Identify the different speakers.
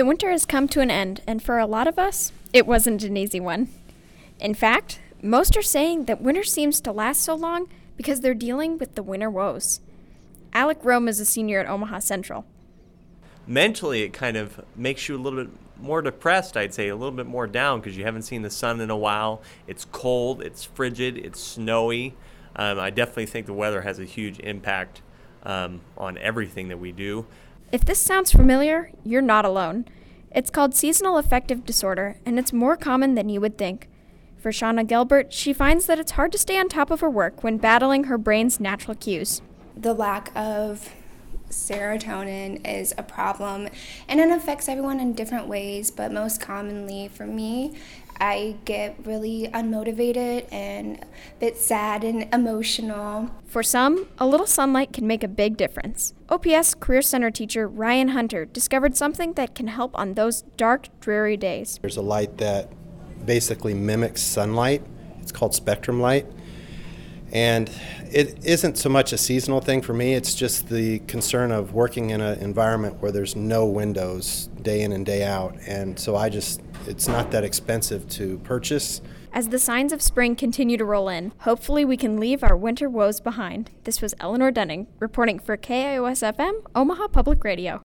Speaker 1: The winter has come to an end, and for a lot of us, it wasn't an easy one. In fact, most are saying that winter seems to last so long because they're dealing with the winter woes. Alec Rome is a senior at Omaha Central.
Speaker 2: Mentally, it kind of makes you a little bit more depressed, I'd say, a little bit more down because you haven't seen the sun in a while. It's cold, it's frigid, it's snowy. I definitely think the weather has a huge impact on everything that we do.
Speaker 1: If this sounds familiar, you're not alone. It's called seasonal affective disorder, and it's more common than you would think. For Shauna Gilbert, she finds that it's hard to stay on top of her work when battling her brain's natural cues.
Speaker 3: The lack of serotonin is a problem, and it affects everyone in different ways, but most commonly for me, I get really unmotivated and a bit sad and emotional.
Speaker 1: For some, a little sunlight can make a big difference. OPS Career Center teacher Ryan Hunter discovered something that can help on those dark, dreary days.
Speaker 4: There's a light that basically mimics sunlight. It's called spectrum light. And it isn't so much a seasonal thing for me, it's just the concern of working in an environment where there's no windows day in and day out. And so it's not that expensive to purchase.
Speaker 1: As the signs of spring continue to roll in, hopefully we can leave our winter woes behind. This was Eleanor Dunning reporting for KIOS FM, Omaha Public Radio.